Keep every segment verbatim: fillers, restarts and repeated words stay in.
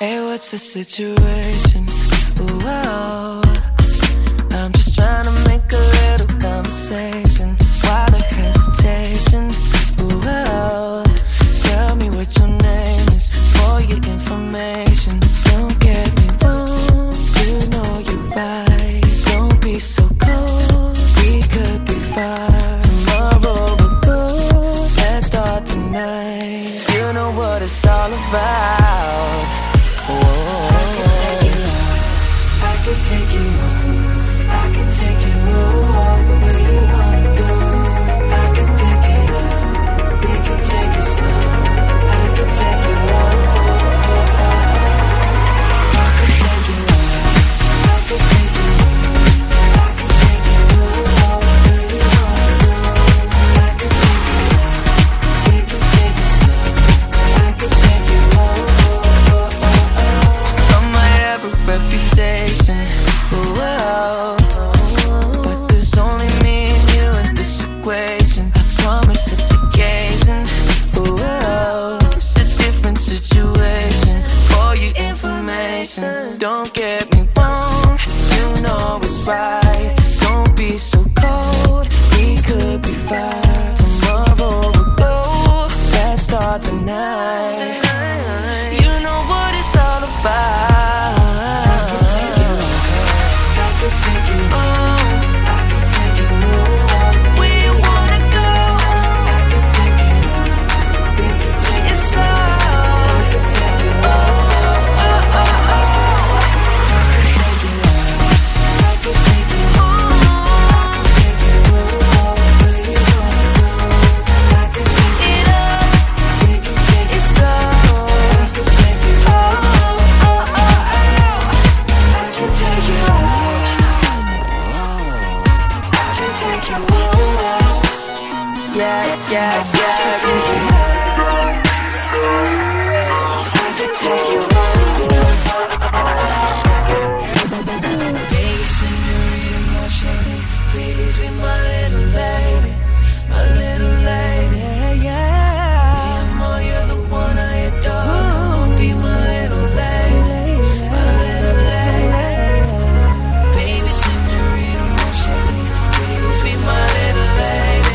Hey, what's the situation? Ooh, oh. I'm just trying to make a little conversation. Why the hesitation? Ooh, oh. Tell me what your name is for your information. Don't get me wrong, you know you're right. Don't be so cold, we could be fine. Tomorrow we'll go, let's start tonight. You know what it's all about. Whoa. I can take you out, I can take you home, I can take you home, where you wanna go. I can pick it up, we can take it slow. I can take you home, I can take you out, I can take you home, I can take you home, where you wanna go. I can pick it up, we can take it slow. I can take you home. I might have a reputation, whoa, but there's only me and you in this equation. I promise this occasion, whoa, it's a different situation. For your information, don't get me wrong, you know it's right. Don't be so cold, we could be fine. Tomorrow we'll go, let's start tonight. You know what it's all about. Yeah, yeah, yeah. I can take you home. Baby, senorita, more shady. Please be my little lady, my little lady. Yeah, yeah. Me, amor, you're the one I adore. Ooh, be my little lady, my little lady. Baby, senorita, more shady. Please be my little lady.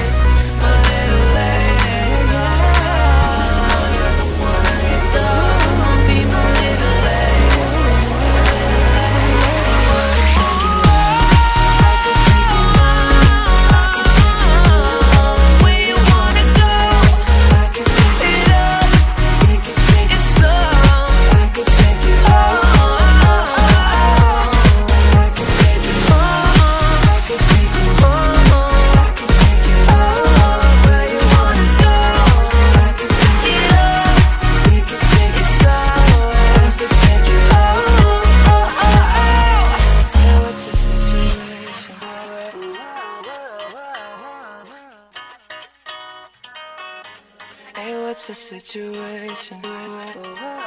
Hey, what's the situation?